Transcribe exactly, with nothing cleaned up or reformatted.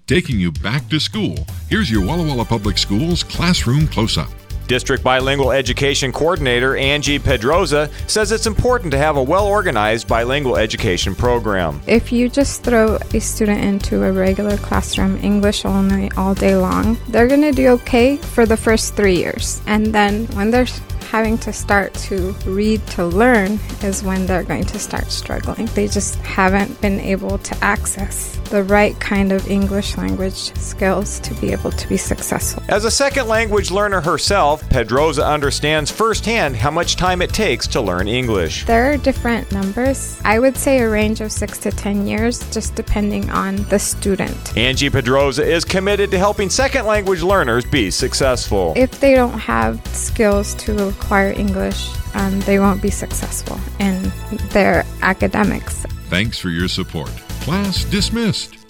Taking you back to school, here's your Walla Walla Public Schools Classroom Close-Up. District Bilingual Education Coordinator Angie Pedroza says it's important to have a well-organized bilingual education program. If you just throw a student into a regular classroom, English only, all day long, they're going to do okay for the first three years. And then when they're having to start to read to learn is when they're going to start struggling. They just haven't been able to access the right kind of English language skills to be able to be successful. As a second language learner herself, Pedroza understands firsthand how much time it takes to learn English. There are different numbers. I would say a range of six to ten years, just depending on the student. Angie Pedroza is committed to helping second language learners be successful. If they don't have skills to acquire English, um, they won't be successful in their academics. Thanks for your support. Class dismissed.